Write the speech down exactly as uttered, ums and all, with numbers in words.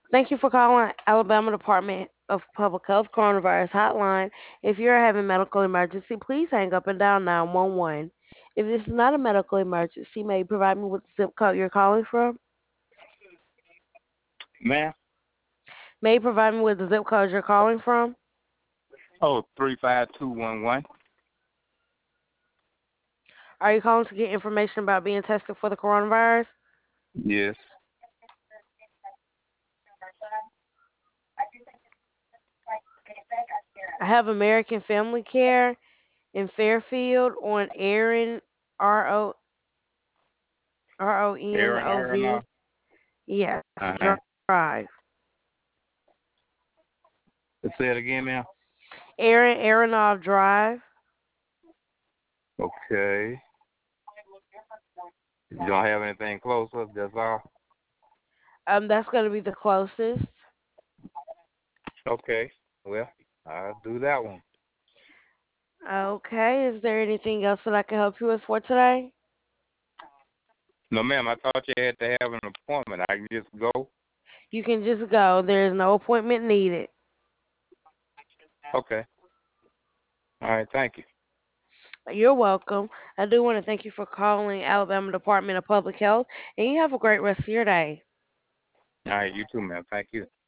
Thank you for calling Alabama Department of Public Health Coronavirus Hotline. If you're having medical emergency, please hang up and dial nine one one. If this is not a medical emergency, may you provide me with the zip code you're calling from? Ma'am? May you provide me with the zip code you're calling from? Oh, three five two one one. Are you calling to get information about being tested for the coronavirus? Yes. I have American Family Care in Fairfield on Aaron R O R O N Aaron O V. Aronoff. Yes, Uh-huh. Drive. Say it again, ma'am. Aaron Aronoff Drive. Okay. You don't have anything closer, that's all? Um, that's going to be the closest. Okay. Well, I'll do that one. Okay. Is there anything else that I can help you with for today? No, ma'am, I thought you had to have an appointment. I can just go? You can just go. There is no appointment needed. Okay. All right, thank you. You're welcome. I do want to thank you for calling Alabama Department of Public Health, and you have a great rest of your day. All right, you too, ma'am. Thank you.